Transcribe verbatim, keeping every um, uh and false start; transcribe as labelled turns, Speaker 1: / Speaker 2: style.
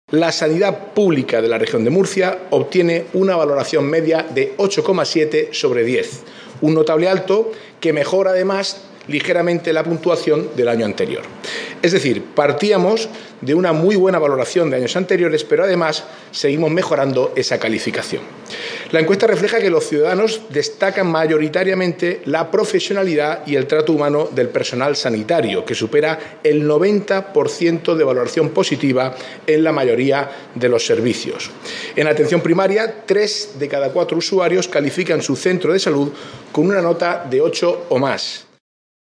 Speaker 1: La sanidad pública de la región de Murcia obtiene una valoración media de ocho coma siete sobre diez, un notable alto que mejora además ligeramente la puntuación del año anterior. Es decir, partíamos de una muy buena valoración de años anteriores, pero además seguimos mejorando esa calificación. La encuesta refleja que los ciudadanos destacan mayoritariamente la profesionalidad y el trato humano del personal sanitario, que supera el noventa por ciento de valoración positiva en la mayoría de los servicios. En atención primaria, tres de cada cuatro usuarios califican su centro de salud con una nota de ocho o más.